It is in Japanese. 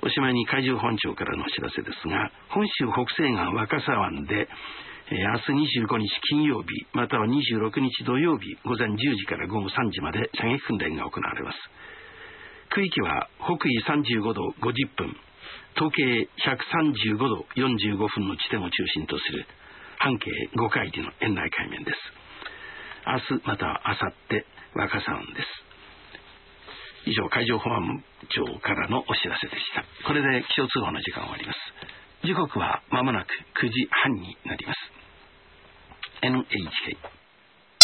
おしまいに海上保安庁からのお知らせですが、本州北西岸若狭湾で明日25日金曜日または26日土曜日午前10時から午後3時まで射撃訓練が行われます。区域は北緯35度50分東経135度45分の地点を中心とする半径5海里の円内海面です。明日または明後日若狭湾です。以上、海上保安庁からのお知らせでした。これで気象通報の時間が終わります。時刻はまもなく9時半になります。NHK